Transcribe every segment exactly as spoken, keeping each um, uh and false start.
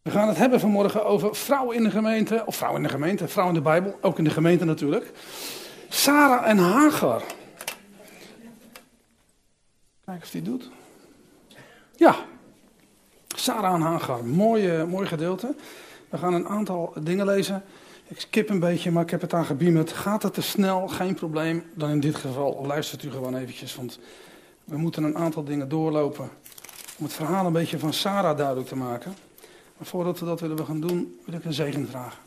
We gaan het hebben vanmorgen over vrouwen in de gemeente, of vrouwen in de gemeente, vrouwen in de Bijbel, ook in de gemeente natuurlijk. Sarah en Hagar. Kijk of die het doet. Ja, Sarah en Hagar, mooi, mooi gedeelte. We gaan een aantal dingen lezen. Ik skip een beetje, maar ik heb het aan gebeamd. Gaat het te snel, geen probleem. Dan in dit geval luistert u gewoon eventjes, want we moeten een aantal dingen doorlopen. Om het verhaal een beetje van Sarah duidelijk te maken. Maar voordat we dat willen gaan doen, wil ik een zegen vragen.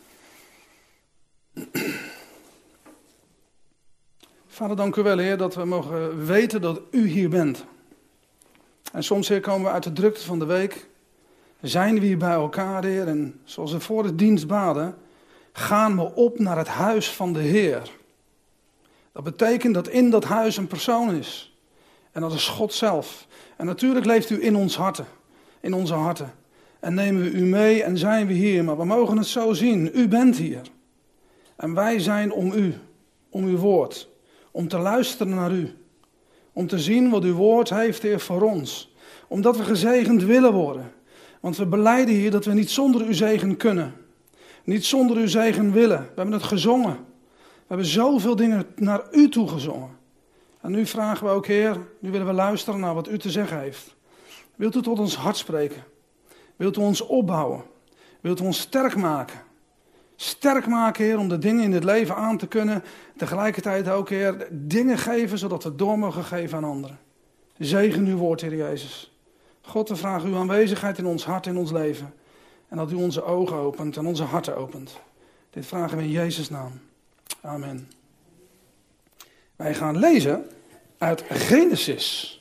Vader, dank u wel, Heer, dat we mogen weten dat u hier bent. En soms, Heer, komen we uit de drukte van de week. Zijn we hier bij elkaar, Heer. En zoals we voor de dienst baden, gaan we op naar het huis van de Heer. Dat betekent dat in dat huis een persoon is. En dat is God zelf. En natuurlijk leeft u in ons harten, in onze harten. En nemen we u mee en zijn we hier. Maar we mogen het zo zien. U bent hier. En wij zijn om u. Om uw woord. Om te luisteren naar u. Om te zien wat uw woord heeft, Heer, voor ons. Omdat we gezegend willen worden. Want we belijden hier dat we niet zonder uw zegen kunnen. Niet zonder uw zegen willen. We hebben het gezongen. We hebben zoveel dingen naar u toe gezongen. En nu vragen we ook, Heer, nu willen we luisteren naar wat u te zeggen heeft. Wilt u tot ons hart spreken? Wilt u ons opbouwen? Wilt u ons sterk maken? Sterk maken, Heer, om de dingen in het leven aan te kunnen. Tegelijkertijd ook, Heer, dingen geven, zodat we door mogen geven aan anderen. Zegen uw woord, Heer Jezus. God, we vragen uw aanwezigheid in ons hart, in ons leven. En dat u onze ogen opent en onze harten opent. Dit vragen we in Jezus' naam. Amen. Wij gaan lezen uit Genesis.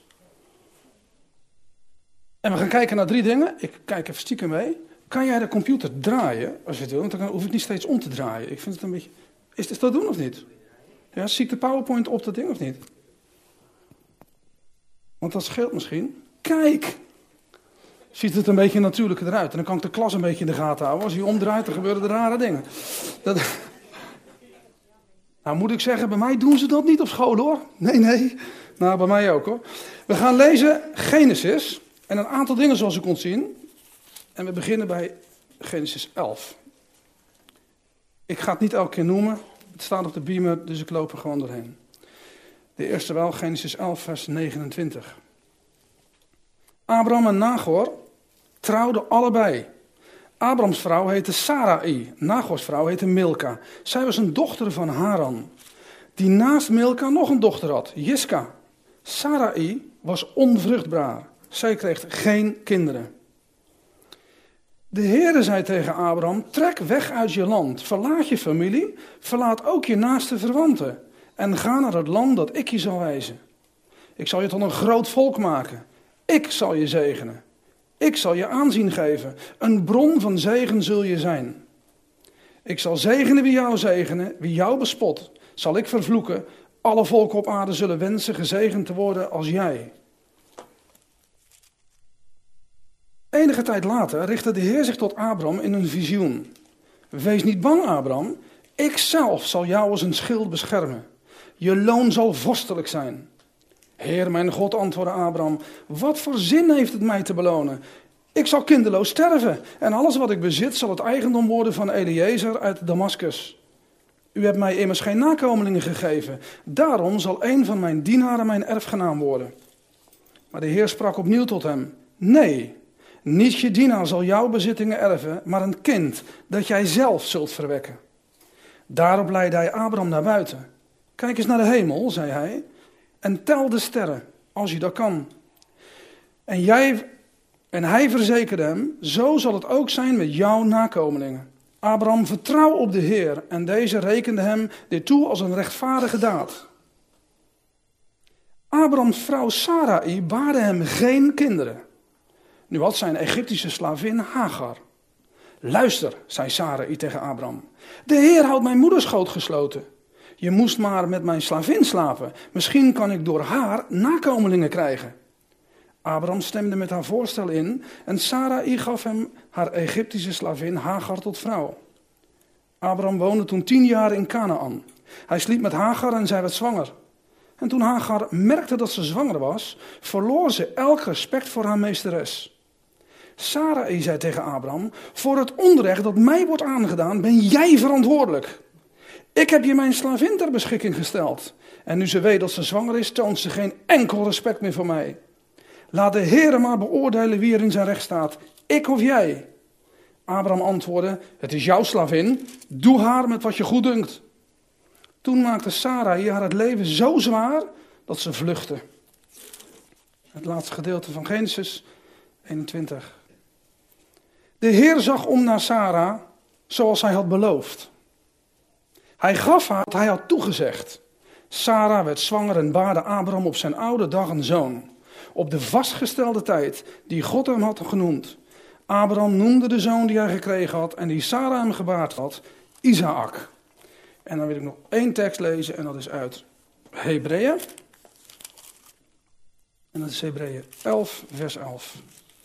En we gaan kijken naar drie dingen. Ik kijk even stiekem mee. Kan jij de computer draaien, als je het wil? Want dan hoef ik niet steeds om te draaien. Ik vind het een beetje... Is het dat doen of niet? Ja, zie ik de PowerPoint op dat ding of niet? Want dat scheelt misschien. Kijk! Ziet het een beetje natuurlijker eruit. En dan kan ik de klas een beetje in de gaten houden. Als hij omdraait, dan gebeuren er rare dingen. Dat... Nou moet ik zeggen, bij mij doen ze dat niet op school hoor. Nee, nee. Nou, bij mij ook hoor. We gaan lezen Genesis. En een aantal dingen zoals u kunt zien. En we beginnen bij Genesis elf. Ik ga het niet elke keer noemen. Het staat op de beamer, dus ik loop er gewoon doorheen. De eerste wel, Genesis elf, vers negenentwintig. Abraham en Nagor trouwden allebei. Abrahams vrouw heette Sarai. Nagors vrouw heette Milka. Zij was een dochter van Haran. Die naast Milka nog een dochter had, Jiska. Sarai was onvruchtbaar. Zij kreeg geen kinderen. De Heere zei tegen Abraham, trek weg uit je land, verlaat je familie, verlaat ook je naaste verwanten en ga naar het land dat ik je zal wijzen. Ik zal je tot een groot volk maken. Ik zal je zegenen. Ik zal je aanzien geven. Een bron van zegen zul je zijn. Ik zal zegenen wie jou zegenen, wie jou bespot, zal ik vervloeken. Alle volken op aarde zullen wensen gezegend te worden als jij. Enige tijd later richtte de Heer zich tot Abraham in een visioen. Wees niet bang, Abraham. Ik zelf zal jou als een schild beschermen. Je loon zal vorstelijk zijn. Heer, mijn God, antwoordde Abraham, wat voor zin heeft het mij te belonen? Ik zal kinderloos sterven en alles wat ik bezit zal het eigendom worden van Eliezer uit Damaskus. U hebt mij immers geen nakomelingen gegeven. Daarom zal een van mijn dienaren mijn erfgenaam worden. Maar de Heer sprak opnieuw tot hem. Nee, niet je dienaar zal jouw bezittingen erven, maar een kind dat jij zelf zult verwekken. Daarop leidde hij Abraham naar buiten. Kijk eens naar de hemel, zei hij, en tel de sterren, als je dat kan. En, jij, en hij verzekerde hem, zo zal het ook zijn met jouw nakomelingen. Abraham vertrouw op de Heer en deze rekende hem dit toe als een rechtvaardige daad. Abrahams vrouw Sarai baarde hem geen kinderen. Nu had zij een Egyptische slavin Hagar. Luister, zei Sarai tegen Abraham. De Heer houdt mijn moederschoot gesloten. Je moest maar met mijn slavin slapen. Misschien kan ik door haar nakomelingen krijgen. Abraham stemde met haar voorstel in en Sarai gaf hem haar Egyptische slavin Hagar tot vrouw. Abraham woonde toen tien jaar in Kanaan. Hij sliep met Hagar en zij werd zwanger. En toen Hagar merkte dat ze zwanger was, verloor ze elk respect voor haar meesteres. Sarai zei tegen Abraham, voor het onrecht dat mij wordt aangedaan, ben jij verantwoordelijk. Ik heb je mijn slavin ter beschikking gesteld. En nu ze weet dat ze zwanger is, toont ze geen enkel respect meer voor mij. Laat de Heere maar beoordelen wie er in zijn recht staat, ik of jij. Abraham antwoordde, het is jouw slavin, doe haar met wat je goed dunkt. Toen maakte Sarai haar het leven zo zwaar dat ze vluchtte. Het laatste gedeelte van Genesis eenentwintig. De Heer zag om naar Sarah zoals hij had beloofd. Hij gaf haar wat hij had toegezegd. Sarah werd zwanger en baarde Abraham op zijn oude dag een zoon. Op de vastgestelde tijd die God hem had genoemd. Abraham noemde de zoon die hij gekregen had en die Sarah hem gebaard had, Isaak. En dan wil ik nog één tekst lezen en dat is uit Hebreeën. En dat is Hebreeën elf, vers elf.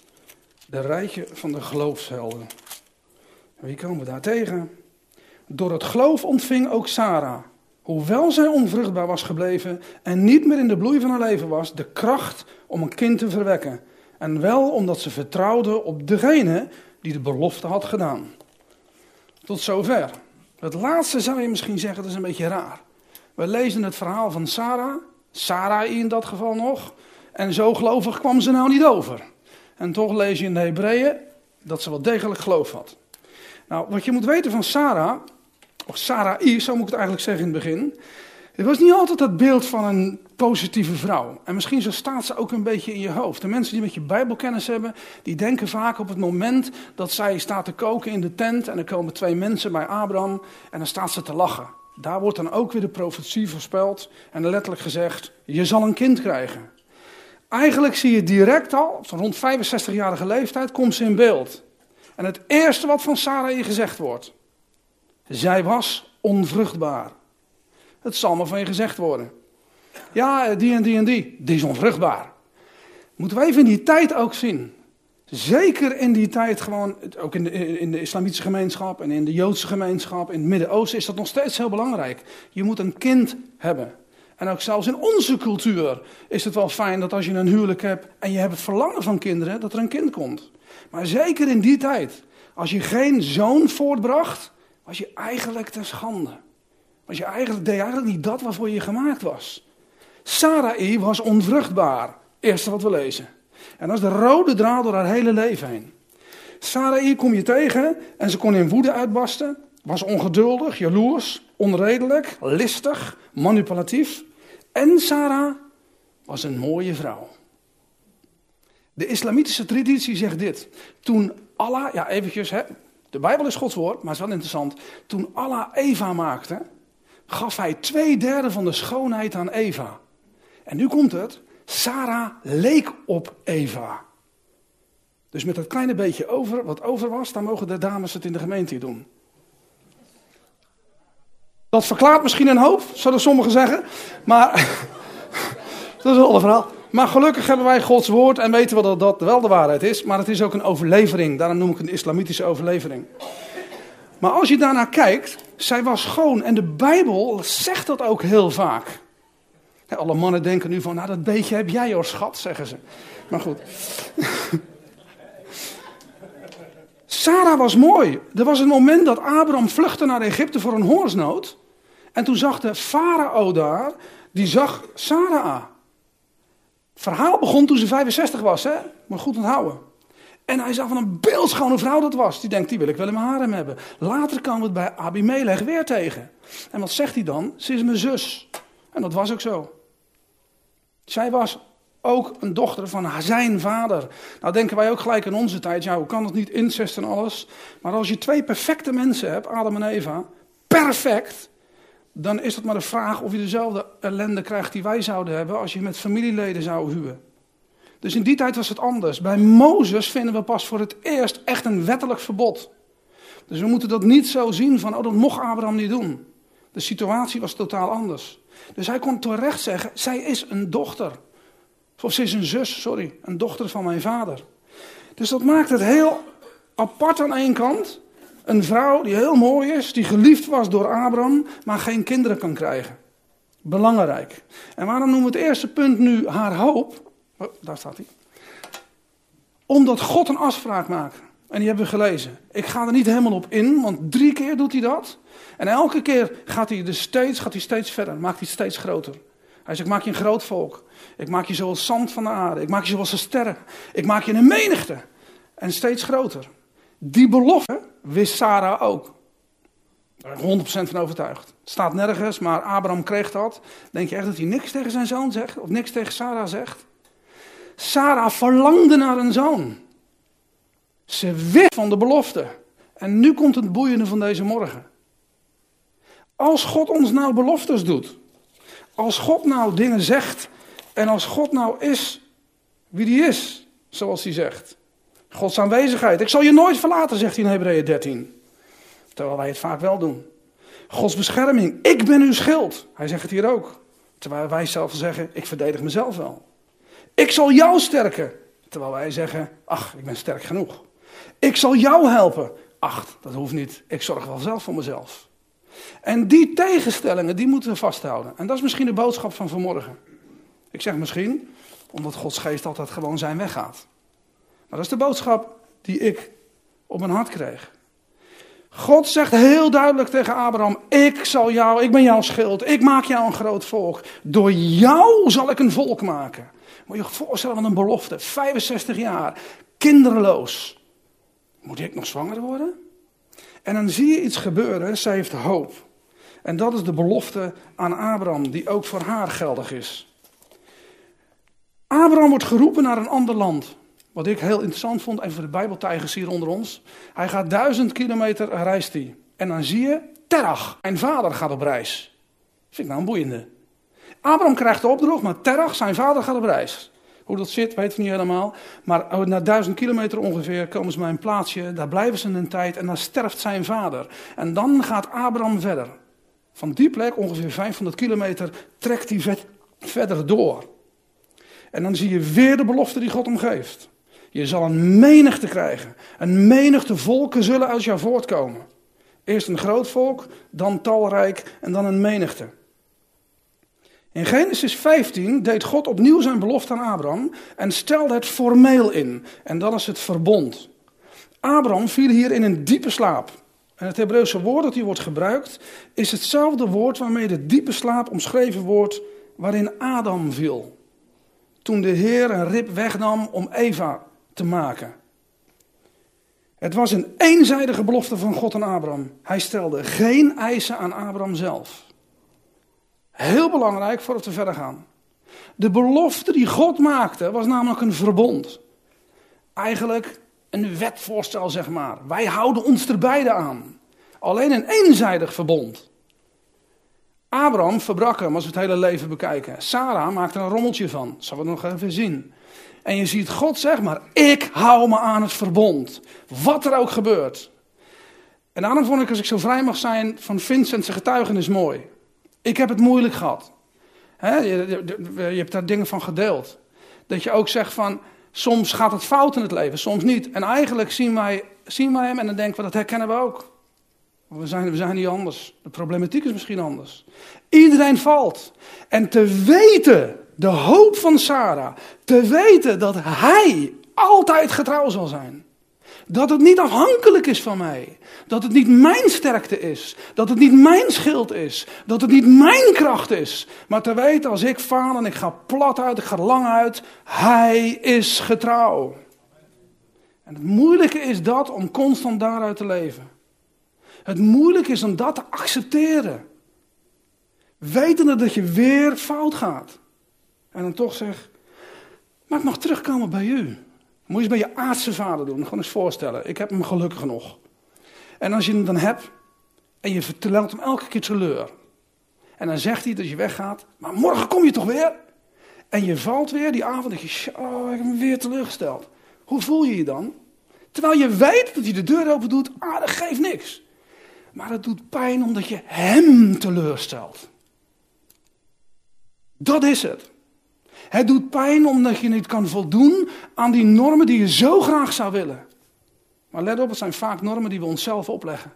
De rijtje van de geloofshelden. Wie komen we daar tegen? Door het geloof ontving ook Sarah, hoewel zij onvruchtbaar was gebleven en niet meer in de bloei van haar leven was, de kracht om een kind te verwekken. En wel omdat ze vertrouwde op degene die de belofte had gedaan. Tot zover. Het laatste zou je misschien zeggen, dat is een beetje raar. We lezen het verhaal van Sarah, Sarai in dat geval nog, en zo gelovig kwam ze nou niet over. En toch lees je in de Hebreeën dat ze wel degelijk geloof had. Nou, wat je moet weten van Sarah, of Sarai, zo moet ik het eigenlijk zeggen in het begin. Het was niet altijd het beeld van een positieve vrouw. En misschien zo staat ze ook een beetje in je hoofd. De mensen die met je bijbelkennis hebben, die denken vaak op het moment dat zij staat te koken in de tent. En er komen twee mensen bij Abraham en dan staat ze te lachen. Daar wordt dan ook weer de profetie voorspeld en letterlijk gezegd, je zal een kind krijgen. Eigenlijk zie je direct al, van rond vijfenzestigjarige leeftijd, komt ze in beeld. En het eerste wat van Sarai gezegd wordt, zij was onvruchtbaar. Het zal maar van je gezegd worden. Ja, die en die en die, die is onvruchtbaar. Moeten we even in die tijd ook zien. Zeker in die tijd gewoon, ook in de, in de islamitische gemeenschap en in de Joodse gemeenschap, in het Midden-Oosten is dat nog steeds heel belangrijk. Je moet een kind hebben. En ook zelfs in onze cultuur is het wel fijn dat als je een huwelijk hebt en je hebt het verlangen van kinderen, dat er een kind komt. Maar zeker in die tijd, als je geen zoon voortbracht, was je eigenlijk ter schande. Was je eigenlijk, deed je eigenlijk niet dat waarvoor je gemaakt was. Sarai was onvruchtbaar, eerste wat we lezen. En dat is de rode draad door haar hele leven heen. Sarai kom je tegen en ze kon in woede uitbarsten, was ongeduldig, jaloers, onredelijk, listig, manipulatief. En Sarah was een mooie vrouw. De islamitische traditie zegt dit. Toen Allah, ja eventjes, hè, de Bijbel is Gods woord, maar het is wel interessant. Toen Allah Eva maakte, gaf hij twee derde van de schoonheid aan Eva. En nu komt het, Sarah leek op Eva. Dus met dat kleine beetje over, wat over was, dan mogen de dames het in de gemeente hier doen. Dat verklaart misschien een hoop, zullen sommigen zeggen. Maar, dat is een ander verhaal. Maar gelukkig hebben wij Gods woord en weten we dat dat wel de waarheid is. Maar het is ook een overlevering, daarom noem ik het een islamitische overlevering. Maar als je daarnaar kijkt, zij was schoon en de Bijbel zegt dat ook heel vaak. Alle mannen denken nu van, nou dat beetje heb jij hoor schat, zeggen ze. Maar goed. Sarah was mooi. Er was een moment dat Abraham vluchtte naar Egypte voor een hongersnood. En toen zag de farao daar, die zag Sarah. Het verhaal begon toen ze vijfenzestig was, hè? Maar goed onthouden. En hij zag van een beeldschone vrouw dat was. Die denkt, die wil ik wel in mijn harem hebben. Later kwam het bij Abimelech weer tegen. En wat zegt hij dan? Ze is mijn zus. En dat was ook zo. Zij was ook een dochter van zijn vader. Nou denken wij ook gelijk in onze tijd, ja hoe kan dat niet, incest en alles. Maar als je twee perfecte mensen hebt, Adam en Eva, perfect, dan is het maar de vraag of je dezelfde ellende krijgt die wij zouden hebben als je met familieleden zou huwen. Dus in die tijd was het anders. Bij Mozes vinden we pas voor het eerst echt een wettelijk verbod. Dus we moeten dat niet zo zien van, oh dat mocht Abraham niet doen. De situatie was totaal anders. Dus hij kon terecht zeggen, zij is een dochter. Of ze is een zus, sorry, een dochter van mijn vader. Dus dat maakt het heel apart aan één kant. Een vrouw die heel mooi is, die geliefd was door Abraham, maar geen kinderen kan krijgen. Belangrijk. En waarom noemen we het eerste punt nu haar hoop? Oh, daar staat hij. Omdat God een afspraak maakt. En die hebben we gelezen. Ik ga er niet helemaal op in, want drie keer doet hij dat. En elke keer gaat hij, dus steeds, gaat hij steeds verder, maakt hij het steeds groter. Hij zegt, ik maak je een groot volk. Ik maak je zoals zand van de aarde. Ik maak je zoals de sterren. Ik maak je een menigte. En steeds groter. Die belofte wist Sarah ook. Daar ben ik honderd procent van overtuigd. Het staat nergens, maar Abraham kreeg dat. Denk je echt dat hij niks tegen zijn zoon zegt? Of niks tegen Sarah zegt? Sarah verlangde naar een zoon. Ze wist van de belofte. En nu komt het boeiende van deze morgen. Als God ons nou beloftes doet. Als God nou dingen zegt. En als God nou is wie die is. Zoals hij zegt. Gods aanwezigheid. Ik zal je nooit verlaten, zegt hij in Hebreeën dertien. Terwijl wij het vaak wel doen. Gods bescherming. Ik ben uw schild. Hij zegt het hier ook. Terwijl wij zelf zeggen, ik verdedig mezelf wel. Ik zal jou sterken. Terwijl wij zeggen, ach, ik ben sterk genoeg. Ik zal jou helpen. Ach, dat hoeft niet. Ik zorg wel zelf voor mezelf. En die tegenstellingen, die moeten we vasthouden. En dat is misschien de boodschap van vanmorgen. Ik zeg misschien, omdat Gods geest altijd gewoon zijn weg gaat. Maar dat is de boodschap die ik op mijn hart kreeg. God zegt heel duidelijk tegen Abraham, ik zal jou, ik ben jouw schild, ik maak jou een groot volk. Door jou zal ik een volk maken. Moet je je voorstellen van een belofte, vijfenzestig jaar, kinderloos. Moet ik nog zwanger worden? En dan zie je iets gebeuren, zij heeft hoop. En dat is de belofte aan Abraham, die ook voor haar geldig is. Abraham wordt geroepen naar een ander land. Wat ik heel interessant vond, even voor de Bijbeltijgers hier onder ons. Hij gaat duizend kilometer, reist hij. En dan zie je, Terach, zijn vader gaat op reis. Vind ik nou een boeiende. Abraham krijgt de opdracht, maar Terach, zijn vader, gaat op reis. Hoe dat zit, weten we niet helemaal. Maar na duizend kilometer ongeveer komen ze bij een plaatsje. Daar blijven ze een tijd en dan sterft zijn vader. En dan gaat Abraham verder. Van die plek, ongeveer vijfhonderd kilometer, trekt hij vet, verder door. En dan zie je weer de belofte die God hem geeft. Je zal een menigte krijgen. Een menigte volken zullen uit jou voortkomen. Eerst een groot volk, dan talrijk en dan een menigte. In Genesis vijftien deed God opnieuw zijn belofte aan Abraham en stelde het formeel in. En dat is het verbond. Abraham viel hier in een diepe slaap. En het Hebreeuwse woord dat hier wordt gebruikt is hetzelfde woord waarmee de diepe slaap omschreven wordt waarin Adam viel. Toen de Heer een rib wegnam om Eva te maken. Het was een eenzijdige belofte van God aan Abraham. Hij stelde geen eisen aan Abraham zelf. Heel belangrijk voordat we verder gaan. De belofte die God maakte was namelijk een verbond. Eigenlijk een wetvoorstel, zeg maar. Wij houden ons er beide aan. Alleen een eenzijdig verbond. Abraham verbrak hem als we het hele leven bekijken. Sarah maakte er een rommeltje van. Dat zullen we nog even zien. En je ziet God zeg maar, ik hou me aan het verbond. Wat er ook gebeurt. En daarom vond ik, als ik zo vrij mag zijn, van Vincent zijn getuigenis mooi. Ik heb het moeilijk gehad. He, je, je, je hebt daar dingen van gedeeld. Dat je ook zegt van, soms gaat het fout in het leven, soms niet. En eigenlijk zien wij, zien wij hem en dan denken we, dat herkennen we ook. We zijn, we zijn niet anders. De problematiek is misschien anders. Iedereen valt. En te weten, de hoop van Sarah, te weten dat hij altijd getrouw zal zijn. Dat het niet afhankelijk is van mij. Dat het niet mijn sterkte is. Dat het niet mijn schild is. Dat het niet mijn kracht is. Maar te weten, als ik faal en ik ga plat uit, ik ga lang uit, hij is getrouw. En het moeilijke is dat om constant daaruit te leven. Het moeilijke is om dat te accepteren. Wetende dat je weer fout gaat. En dan toch zeg, maar ik mag terugkomen bij u. Moet je eens bij je aardse vader doen. Gewoon eens voorstellen. Ik heb hem gelukkig nog. En als je hem dan hebt. En je vertelt hem elke keer teleur. En dan zegt hij dat je weggaat. Maar morgen kom je toch weer? En je valt weer die avond. Dat je, oh, ik heb hem weer teleurgesteld. Hoe voel je je dan? Terwijl je weet dat hij de deur open doet. Ah, dat geeft niks. Maar het doet pijn omdat je hem teleurstelt. Dat is het. Het doet pijn omdat je niet kan voldoen aan die normen die je zo graag zou willen. Maar let op, het zijn vaak normen die we onszelf opleggen.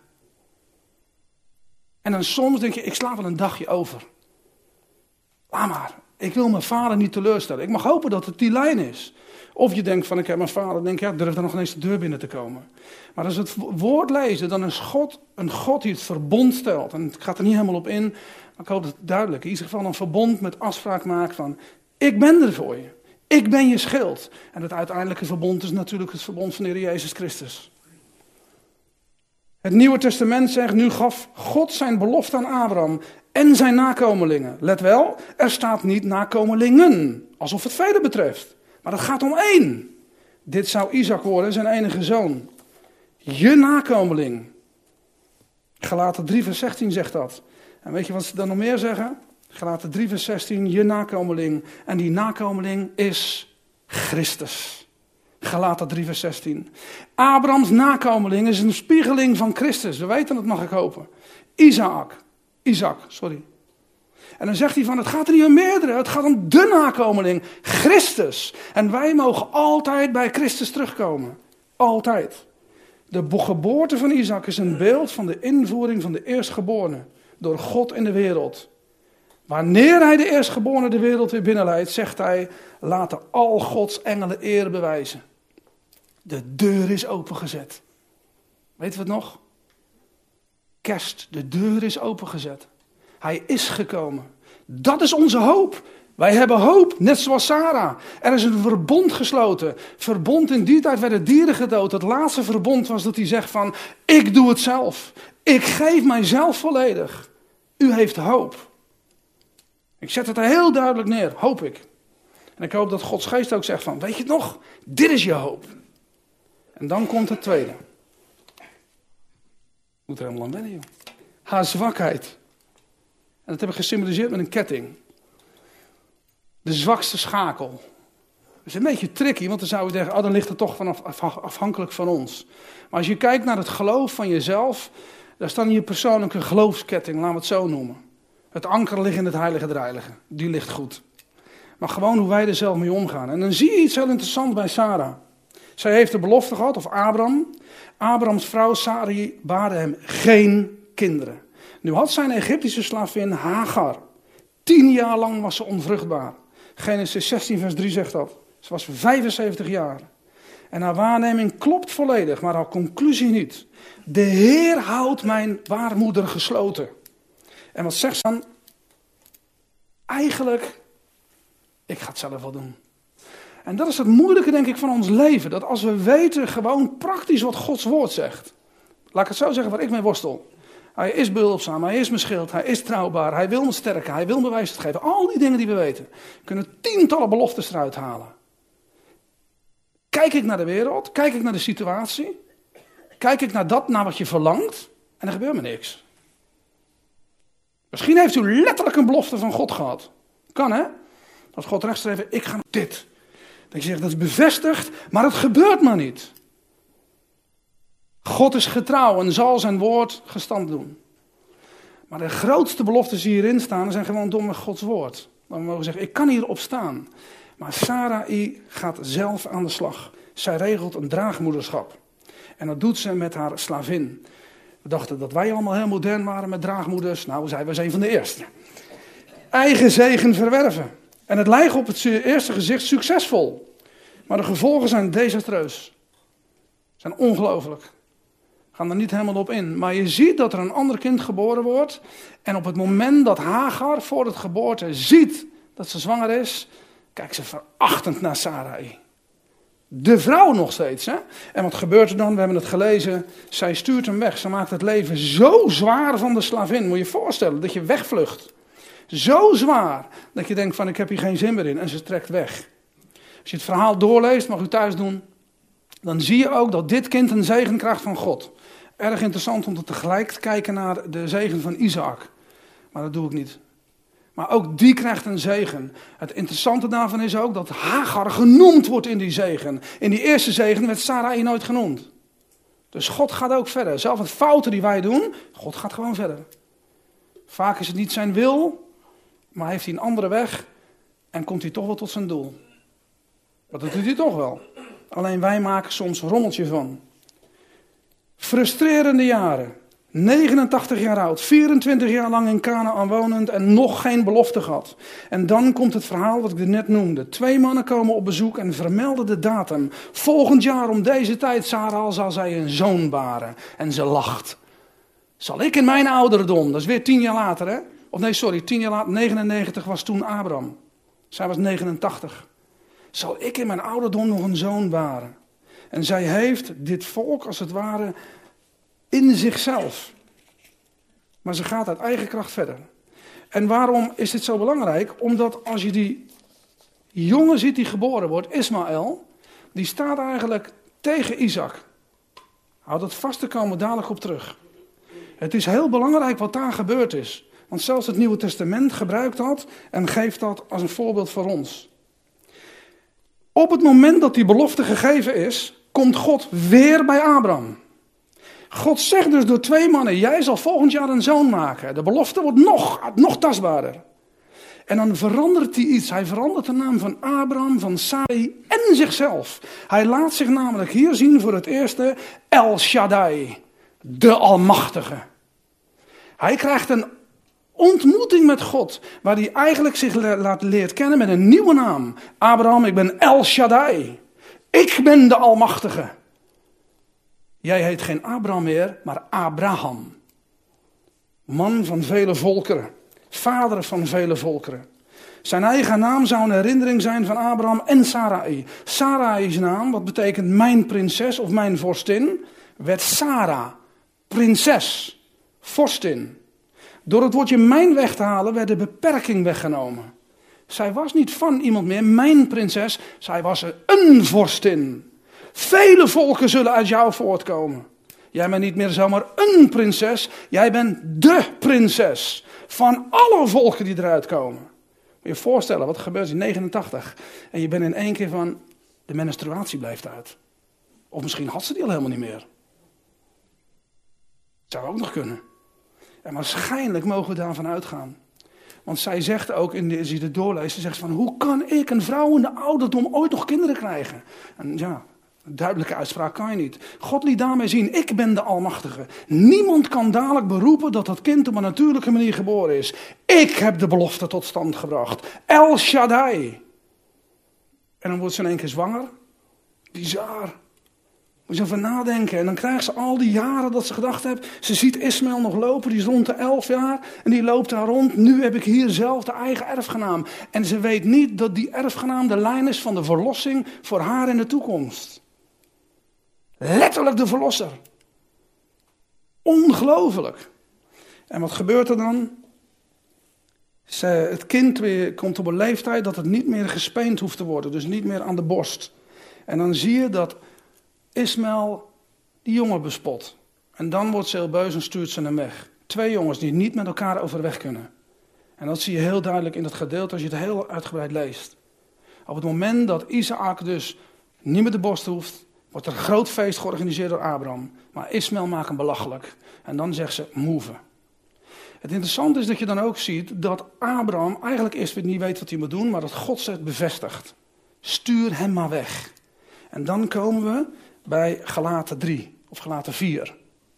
En dan soms denk je, ik sla wel een dagje over. Laat maar, ik wil mijn vader niet teleurstellen. Ik mag hopen dat het die lijn is. Of je denkt van, ik heb mijn vader, denk ja, ik durf er nog ineens de deur binnen te komen. Maar als we het woord lezen, dan is God een God die het verbond stelt. En ik ga er niet helemaal op in, maar ik hoop dat het duidelijk is. In ieder geval een verbond met afspraak maakt van, ik ben er voor je. Ik ben je schild. En het uiteindelijke verbond is natuurlijk het verbond van de Heer Jezus Christus. Het Nieuwe Testament zegt, nu gaf God zijn belofte aan Abraham en zijn nakomelingen. Let wel, er staat niet nakomelingen, alsof het velen betreft. Maar het gaat om één. Dit zou Isaac worden, zijn enige zoon. Je nakomeling. Galaten drie vers zestien zegt dat. En weet je wat ze dan nog meer zeggen? Galaten drie vers zestien, je nakomeling. En die nakomeling is Christus. Galaten drie vers zestien. Abrahams nakomeling is een spiegeling van Christus. We weten het, mag ik hopen. Isaac. Isaac, sorry. En dan zegt hij van, het gaat er niet om meerdere, het gaat om de nakomeling, Christus. En wij mogen altijd bij Christus terugkomen. Altijd. De geboorte van Isaac is een beeld van de invoering van de eerstgeborene door God in de wereld. Wanneer hij de eerstgeborene de wereld weer binnenleidt, zegt hij, laten al Gods engelen eer bewijzen. De deur is opengezet. Weten we het nog? Kerst, de deur is opengezet. Hij is gekomen. Dat is onze hoop. Wij hebben hoop, net zoals Sarah. Er is een verbond gesloten. Verbond in die tijd werden dieren gedood. Het laatste verbond was dat hij zegt van, ik doe het zelf. Ik geef mijzelf volledig. U heeft hoop. Ik zet het er heel duidelijk neer, hoop ik. En ik hoop dat Gods geest ook zegt van, weet je het nog? Dit is je hoop. En dan komt het tweede. Ik moet er helemaal aan wennen, joh. Haar zwakheid. En dat heb ik gesymboliseerd met een ketting. De zwakste schakel. Dat is een beetje tricky, want dan zou je denken, oh, dan ligt het toch vanaf, afhankelijk van ons. Maar als je kijkt naar het geloof van jezelf, daar staat in je persoonlijke geloofsketting, laten we het zo noemen. Het anker ligt in het heilige dreilige. Die ligt goed. Maar gewoon hoe wij er zelf mee omgaan. En dan zie je iets heel interessants bij Sarah. Zij heeft de belofte gehad, of Abraham. Abrahams vrouw Sarai baarde hem geen kinderen. Nu had zijn Egyptische slavin Hagar. Tien jaar lang was ze onvruchtbaar. Genesis zestien vers drie zegt dat. Ze was vijfenzeventig jaar. En haar waarneming klopt volledig, maar haar conclusie niet. De Heer houdt mijn baarmoeder gesloten. En wat zegt ze dan? Eigenlijk, ik ga het zelf wel doen. En dat is het moeilijke, denk ik, van ons leven. Dat als we weten gewoon praktisch wat Gods woord zegt. Laat ik het zo zeggen waar ik mee worstel. Hij is behulpzaam, hij is mijn schild, hij is trouwbaar, hij wil me sterken, hij wil me wijsheid geven. Al die dingen die we weten. We kunnen tientallen beloftes eruit halen. Kijk ik naar de wereld, kijk ik naar de situatie, kijk ik naar dat, naar wat je verlangt, en er gebeurt me niks. Misschien heeft u letterlijk een belofte van God gehad. Kan hè? Als God rechtstreeks, ik ga dit. Dat je zegt, dat is bevestigd, maar het gebeurt maar niet. God is getrouw en zal zijn woord gestand doen. Maar de grootste beloftes die hierin staan, zijn gewoon door met Gods woord. Dan mogen we zeggen, ik kan hierop staan. Maar Sarai gaat zelf aan de slag. Zij regelt een draagmoederschap. En dat doet ze met haar slavin. We dachten dat wij allemaal heel modern waren met draagmoeders. Nou, zij was een van de eerste. Eigen zegen verwerven. En het lijkt op het eerste gezicht succesvol. Maar de gevolgen zijn desastreus. Zijn ongelooflijk. We gaan er niet helemaal op in. Maar je ziet dat er een ander kind geboren wordt. En op het moment dat Hagar voor het geboorte ziet dat ze zwanger is, kijkt ze verachtend naar Sarai. De vrouw nog steeds. Hè? En wat gebeurt er dan? We hebben het gelezen. Zij stuurt hem weg. Ze maakt het leven zo zwaar van de slavin. Moet je je voorstellen dat je wegvlucht. Zo zwaar dat je denkt van ik heb hier geen zin meer in. En ze trekt weg. Als je het verhaal doorleest, mag u thuis doen. Dan zie je ook dat dit kind een zegen krijgt van God. Erg interessant om tegelijk te kijken naar de zegen van Isaac. Maar dat doe ik niet. Maar ook die krijgt een zegen. Het interessante daarvan is ook dat Hagar genoemd wordt in die zegen. In die eerste zegen werd Sarai nooit genoemd. Dus God gaat ook verder. Zelfs het fouten die wij doen, God gaat gewoon verder. Vaak is het niet zijn wil, maar heeft hij een andere weg en komt hij toch wel tot zijn doel. Maar dat doet hij toch wel. Alleen wij maken soms een rommeltje van. Frustrerende jaren. negenentachtig jaar oud, vierentwintig jaar lang in Kanaan wonend en nog geen belofte gehad. En dan komt het verhaal wat ik er net noemde. Twee mannen komen op bezoek en vermelden de datum. Volgend jaar om deze tijd, Sarah, zal zij een zoon baren. En ze lacht. Zal ik in mijn ouderdom, dat is weer tien jaar later hè. Of nee, sorry, tien jaar later, negenennegentig was toen Abraham. Zij was negenentachtig. Zal ik in mijn ouderdom nog een zoon baren? En zij heeft dit volk als het ware in zichzelf. Maar ze gaat uit eigen kracht verder. En waarom is dit zo belangrijk? Omdat als je die jongen ziet die geboren wordt, Ismaël, die staat eigenlijk tegen Isaac. Houd het vast, daar komen we dadelijk op terug. Het is heel belangrijk wat daar gebeurd is. Want zelfs het Nieuwe Testament gebruikt dat en geeft dat als een voorbeeld voor ons. Op het moment dat die belofte gegeven is, komt God weer bij Abraham. God zegt dus door twee mannen, jij zal volgend jaar een zoon maken. De belofte wordt nog, nog tastbaarder. En dan verandert hij iets. Hij verandert de naam van Abraham, van Sarai en zichzelf. Hij laat zich namelijk hier zien voor het eerste El Shaddai, de Almachtige. Hij krijgt een ontmoeting met God, waar hij eigenlijk zich laat leert kennen met een nieuwe naam. Abraham, ik ben El Shaddai. Ik ben de Almachtige. Jij heet geen Abraham meer, maar Abraham. Man van vele volkeren. Vader van vele volkeren. Zijn eigen naam zou een herinnering zijn van Abraham en Sarai. Sarai's naam, wat betekent mijn prinses of mijn vorstin, werd Sarah, prinses, vorstin. Door het woordje mijn weg te halen werd de beperking weggenomen. Zij was niet van iemand meer, mijn prinses, zij was een vorstin. Vele volken zullen uit jou voortkomen. Jij bent niet meer zomaar een prinses, jij bent de prinses van alle volken die eruit komen. Moet je je voorstellen, wat gebeurt in negenentachtig en je bent in één keer van, de menstruatie blijft uit. Of misschien had ze die al helemaal niet meer. Zou ook nog kunnen. En waarschijnlijk mogen we daarvan uitgaan. Want zij zegt ook, in de, als je het doorleest, ze zegt van, hoe kan ik, een vrouw in de ouderdom, ooit nog kinderen krijgen? En ja, een duidelijke uitspraak kan je niet. God liet daarmee zien, ik ben de Almachtige. Niemand kan dadelijk beroepen dat dat kind op een natuurlijke manier geboren is. Ik heb de belofte tot stand gebracht. El Shaddai. En dan wordt ze in één keer zwanger. Bizar. Moet je over nadenken. En dan krijgt ze al die jaren dat ze gedacht heeft. Ze ziet Ismaël nog lopen, die is rond de elf jaar. En die loopt daar rond. Nu heb ik hier zelf de eigen erfgenaam. En ze weet niet dat die erfgenaam de lijn is van de verlossing voor haar in de toekomst. Letterlijk de verlosser. Ongelooflijk. En wat gebeurt er dan? Ze, het kind weer komt op een leeftijd dat het niet meer gespeend hoeft te worden. Dus niet meer aan de borst. En dan zie je dat Ismaël die jongen bespot. En dan wordt ze heel boos en stuurt ze hem weg. Twee jongens die niet met elkaar overweg kunnen. En dat zie je heel duidelijk in dat gedeelte als je het heel uitgebreid leest. Op het moment dat Isaac dus niet meer de borst hoeft, wordt er een groot feest georganiseerd door Abraham. Maar Ismaël maakt hem belachelijk. En dan zegt ze, move. Het interessante is dat je dan ook ziet dat Abraham eigenlijk eerst weer niet weet wat hij moet doen, maar dat God zegt bevestigt. Stuur hem maar weg. En dan komen we bij Galaten drie of Galaten vier.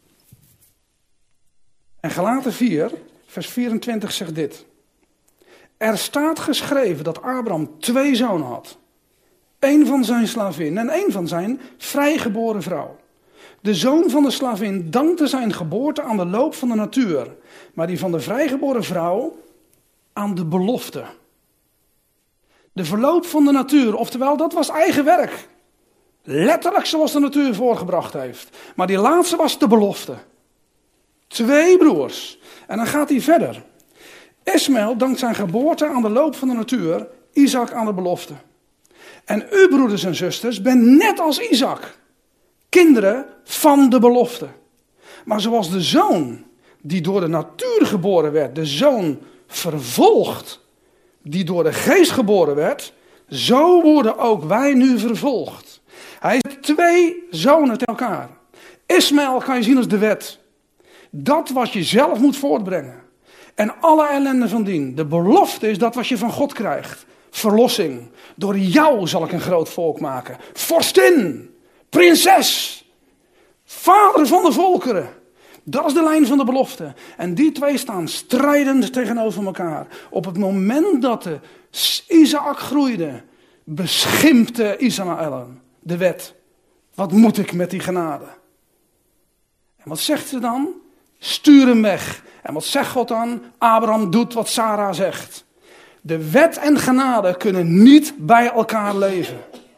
En Galaten vier, vers vierentwintig zegt dit. Er staat geschreven dat Abraham twee zonen had. Eén van zijn slavin en één van zijn vrijgeboren vrouw. De zoon van de slavin dankte zijn geboorte aan de loop van de natuur. Maar die van de vrijgeboren vrouw aan de belofte. De verloop van de natuur, oftewel dat was eigen werk. Letterlijk zoals de natuur voorgebracht heeft. Maar die laatste was de belofte. Twee broers. En dan gaat hij verder. Ismaël dankt zijn geboorte aan de loop van de natuur. Isaac aan de belofte. En u broeders en zusters bent net als Isaac. Kinderen van de belofte. Maar zoals de zoon die door de natuur geboren werd. De zoon vervolgd. Die door de geest geboren werd. Zo worden ook wij nu vervolgd. Hij heeft twee zonen tegen elkaar. Ismaël kan je zien als de wet. Dat wat je zelf moet voortbrengen. En alle ellende van dien. De belofte is dat wat je van God krijgt. Verlossing. Door jou zal ik een groot volk maken. Vorstin. Prinses. Vader van de volkeren. Dat is de lijn van de belofte. En die twee staan strijdend tegenover elkaar. Op het moment dat de Isaac groeide, beschimpte Ismaël de wet. Wat moet ik met die genade? En wat zegt ze dan? Stuur hem weg. En wat zegt God dan? Abraham doet wat Sarah zegt. De wet en genade kunnen niet bij elkaar leven.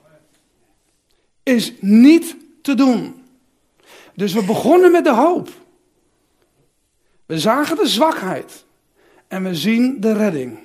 Is niet te doen. Dus we begonnen met de hoop. We zagen de zwakheid. En we zien de redding.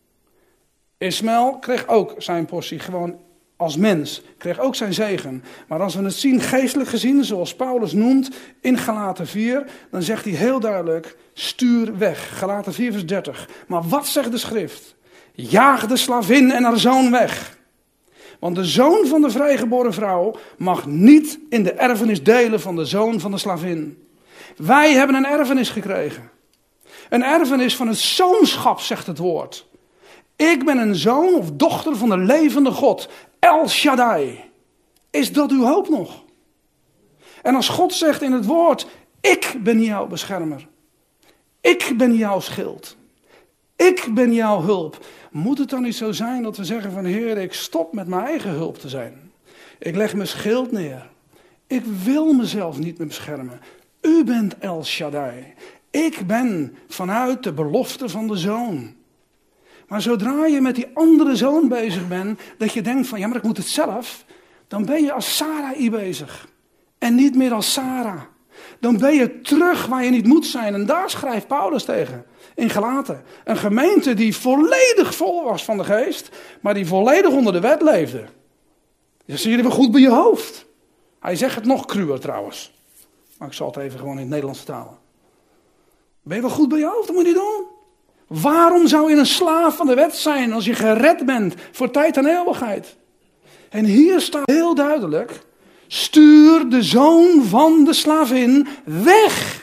Ismaël kreeg ook zijn portie, gewoon als mens. Kreeg ook zijn zegen. Maar als we het zien, geestelijk gezien, zoals Paulus noemt in Galaten vier, dan zegt hij heel duidelijk, stuur weg. Galaten vier vers dertig. Maar wat zegt de schrift? Jaag de slavin en haar zoon weg. Want de zoon van de vrijgeboren vrouw mag niet in de erfenis delen van de zoon van de slavin. Wij hebben een erfenis gekregen. Een erfenis van het zoonschap, zegt het woord. Ik ben een zoon of dochter van de levende God. El Shaddai. Is dat uw hoop nog? En als God zegt in het woord, ik ben jouw beschermer. Ik ben jouw schild. Ik ben jouw hulp. Moet het dan niet zo zijn dat we zeggen van Heer, ik stop met mijn eigen hulp te zijn. Ik leg mijn schild neer. Ik wil mezelf niet meer beschermen. U bent El Shaddai. Ik ben vanuit de belofte van de zoon. Maar zodra je met die andere zoon bezig bent, dat je denkt van ja, maar ik moet het zelf. Dan ben je als Sarai bezig. En niet meer als Sarah. Dan ben je terug waar je niet moet zijn. En daar schrijft Paulus tegen. In Galaten. Een gemeente die volledig vol was van de geest. Maar die volledig onder de wet leefde. Dus zie je wel goed bij je hoofd. Hij zegt het nog cruwer trouwens. Maar ik zal het even gewoon in het Nederlands vertalen. Ben je wel goed bij je hoofd? Dat moet je doen. Waarom zou je een slaaf van de wet zijn als je gered bent voor tijd en eeuwigheid? En hier staat heel duidelijk. Stuur de zoon van de slavin weg.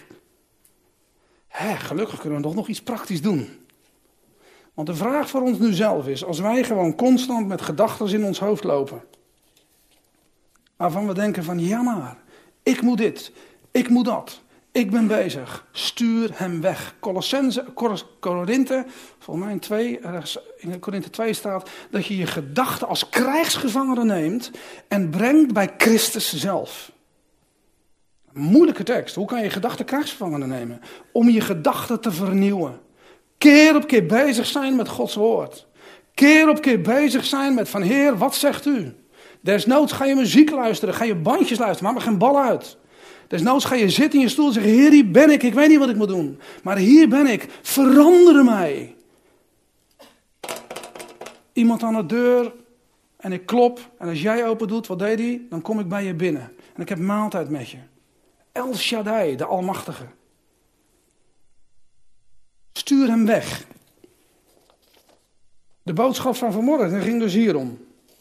Hè, gelukkig kunnen we toch nog iets praktisch doen. Want de vraag voor ons nu zelf is, als wij gewoon constant met gedachten in ons hoofd lopen. Waarvan we denken van ja maar, ik moet dit, ik moet dat. Ik ben bezig. Stuur hem weg. Colossense, Korinthe, volgens mij in, twee, in Korinthe twee staat dat je je gedachten als krijgsgevangene neemt en brengt bij Christus zelf. Een moeilijke tekst. Hoe kan je gedachten krijgsgevangene nemen? Om je gedachten te vernieuwen. Keer op keer bezig zijn met Gods woord. Keer op keer bezig zijn met van Heer, wat zegt u? Desnoods ga je muziek luisteren, ga je bandjes luisteren, maak maar geen bal uit. Desnoods ga je zitten in je stoel en zeggen, Heer, hier ben ik, ik weet niet wat ik moet doen. Maar hier ben ik, verander mij. Iemand aan de deur en ik klop. En als jij open doet, wat deed hij? Dan kom ik bij je binnen. En ik heb maaltijd met je. El Shaddai, de Almachtige. Stuur hem weg. De boodschap van vanmorgen ging dus hierom.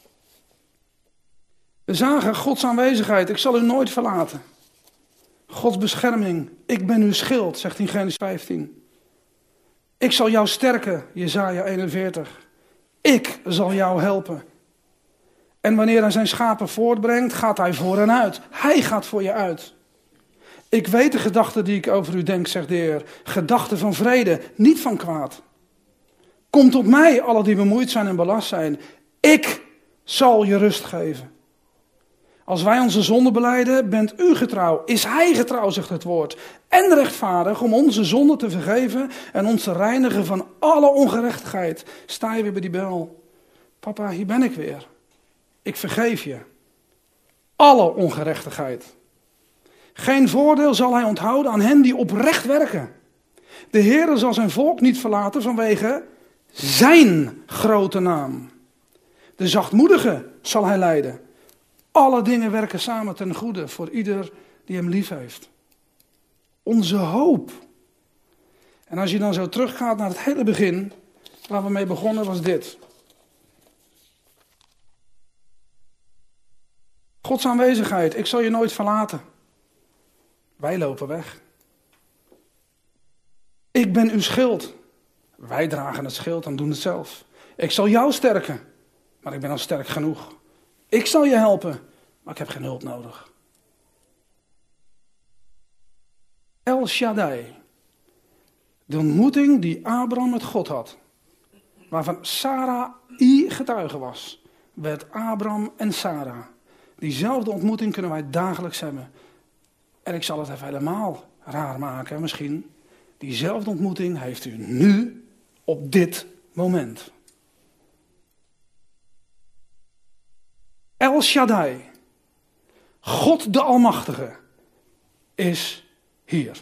We zagen Gods aanwezigheid, ik zal u nooit verlaten. Gods bescherming, ik ben uw schild, zegt in Genesis vijftien. Ik zal jou sterken, Jesaja eenenveertig. Ik zal jou helpen. En wanneer hij zijn schapen voortbrengt, gaat hij voor hen uit. Hij gaat voor je uit. Ik weet de gedachten die ik over u denk, zegt de Heer. Gedachten van vrede, niet van kwaad. Kom tot mij, alle die bemoeid zijn en belast zijn. Ik zal je rust geven. Als wij onze zonde belijden, bent u getrouw. Is hij getrouw, zegt het woord. En rechtvaardig om onze zonde te vergeven en ons te reinigen van alle ongerechtigheid. Sta je weer bij die bel. Papa, hier ben ik weer. Ik vergeef je. Alle ongerechtigheid. Geen voordeel zal hij onthouden aan hen die oprecht werken. De Heer zal zijn volk niet verlaten vanwege zijn grote naam. De zachtmoedige zal hij leiden. Alle dingen werken samen ten goede voor ieder die hem lief heeft. Onze hoop. En als je dan zo teruggaat naar het hele begin, waar we mee begonnen, was dit. Gods aanwezigheid, ik zal je nooit verlaten. Wij lopen weg. Ik ben uw schild. Wij dragen het schild en doen het zelf. Ik zal jou sterken, maar ik ben al sterk genoeg. Ik zal je helpen, maar ik heb geen hulp nodig. El Shaddai. De ontmoeting die Abraham met God had. Waarvan Sarai getuige was. Werd Abraham en Sarah. Diezelfde ontmoeting kunnen wij dagelijks hebben. En ik zal het even helemaal raar maken misschien. Diezelfde ontmoeting heeft u nu op dit moment. El Shaddai, God de Almachtige, is hier.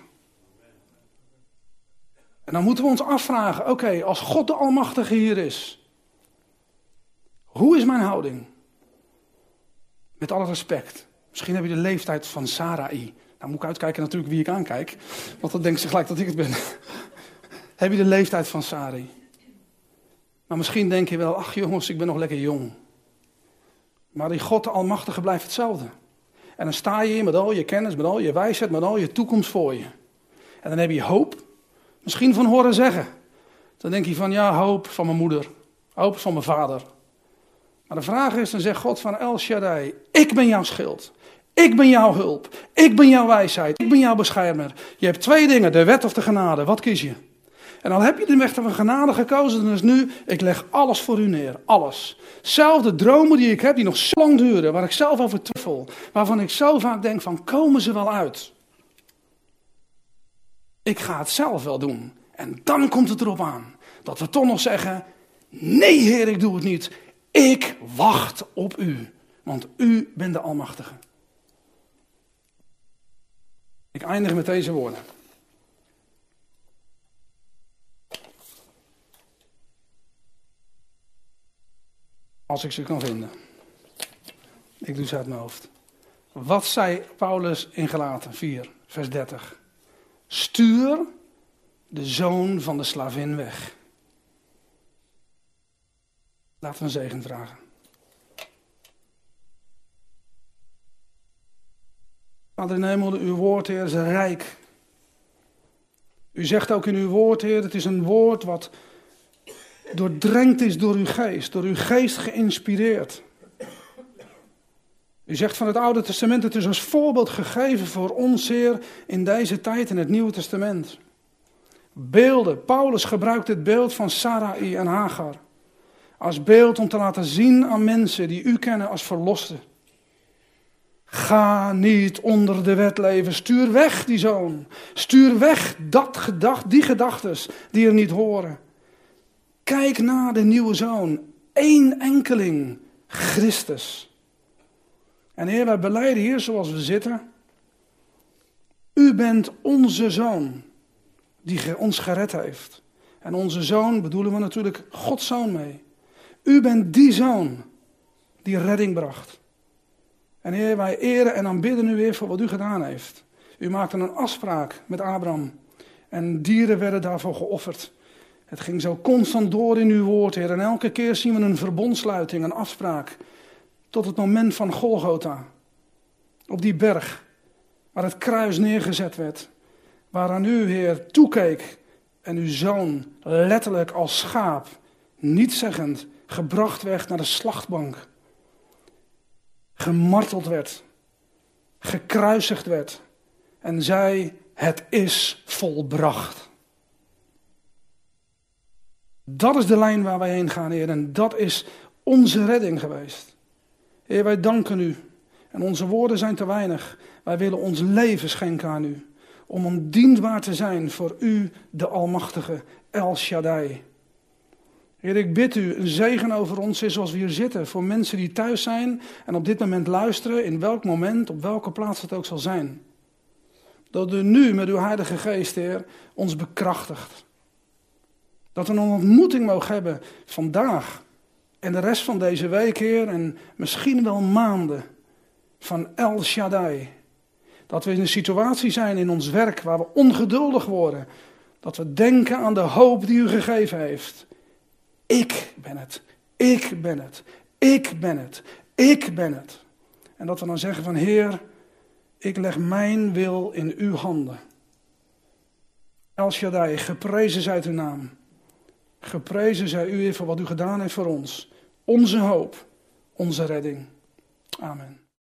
En dan moeten we ons afvragen, oké, okay, als God de Almachtige hier is, hoe is mijn houding? Met alle respect. Misschien heb je de leeftijd van Sarai. Nou moet ik uitkijken natuurlijk wie ik aankijk, want dan denkt ze gelijk dat ik het ben. Heb je de leeftijd van Sarai? Maar misschien denk je wel, ach jongens, ik ben nog lekker jong. Maar die God de Almachtige blijft hetzelfde. En dan sta je hier met al je kennis, met al je wijsheid, met al je toekomst voor je. En dan heb je hoop, misschien van horen zeggen. Dan denk je van, ja, hoop van mijn moeder, hoop van mijn vader. Maar de vraag is, dan zegt God van El Shaddai, ik ben jouw schild. Ik ben jouw hulp. Ik ben jouw wijsheid. Ik ben jouw beschermer. Je hebt twee dingen, de wet of de genade. Wat kies je? En al heb je de weg van genade gekozen, dan is nu, ik leg alles voor u neer. Alles. Zelf de dromen die ik heb, die nog zo lang duren, waar ik zelf over twijfel. Waarvan ik zo vaak denk van, komen ze wel uit? Ik ga het zelf wel doen. En dan komt het erop aan. Dat we toch nog zeggen, nee Heer, ik doe het niet. Ik wacht op u. Want u bent de Almachtige. Ik eindig met deze woorden. Als ik ze kan vinden. Ik doe ze uit mijn hoofd. Wat zei Paulus in Galaten vier, vers dertig? Stuur de zoon van de slavin weg. Laten we een zegen vragen. Vader in de hemel, uw woord, Heer, is rijk. U zegt ook in uw woord, Heer, het is een woord wat doordrenkt is door uw geest, door uw geest geïnspireerd. U zegt van het Oude Testament, het is als voorbeeld gegeven voor ons, Heer, in deze tijd in het Nieuwe Testament. Beelden, Paulus gebruikt het beeld van Sarai en Hagar. Als beeld om te laten zien aan mensen die u kennen als verlosten. Ga niet onder de wet leven. Stuur weg die zoon. Stuur weg dat gedacht, die gedachtes die er niet horen. Kijk naar de nieuwe zoon. Eén enkeling. Christus. En Heer, wij belijden hier zoals we zitten. U bent onze zoon. Die ons gered heeft. En onze zoon bedoelen we natuurlijk Gods zoon mee. U bent die zoon die redding bracht. En Heer, wij eren en aanbidden u weer voor wat u gedaan heeft. U maakte een afspraak met Abraham. En dieren werden daarvoor geofferd. Het ging zo constant door in uw woord, Heer. En elke keer zien we een verbondsluiting, een afspraak. Tot het moment van Golgotha. Op die berg. Waar het kruis neergezet werd. Waaraan u, Heer, toekeek. En uw zoon letterlijk als schaap, nietszeggend, gebracht werd naar de slachtbank. Gemarteld werd. Gekruisigd werd. En zei, het is volbracht. Dat is de lijn waar wij heen gaan, Heer. En dat is onze redding geweest. Heer, wij danken u. En onze woorden zijn te weinig. Wij willen ons leven schenken aan u. Om om dienstbaar te zijn voor u, de Almachtige, El Shaddai. Heer, ik bid u, een zegen over ons is zoals we hier zitten. Voor mensen die thuis zijn en op dit moment luisteren, in welk moment, op welke plaats het ook zal zijn. Dat u nu met uw Heilige Geest, Heer, ons bekrachtigt. Dat we een ontmoeting mogen hebben vandaag en de rest van deze week, Heer, en misschien wel maanden van El Shaddai. Dat we in een situatie zijn in ons werk waar we ongeduldig worden. Dat we denken aan de hoop die u gegeven heeft. Ik ben het, ik ben het, ik ben het, ik ben het. En dat we dan zeggen van Heer, ik leg mijn wil in uw handen. El Shaddai, geprezen zij uw naam. Geprezen zij u, Heer, voor wat u gedaan heeft voor ons. Onze hoop, onze redding. Amen.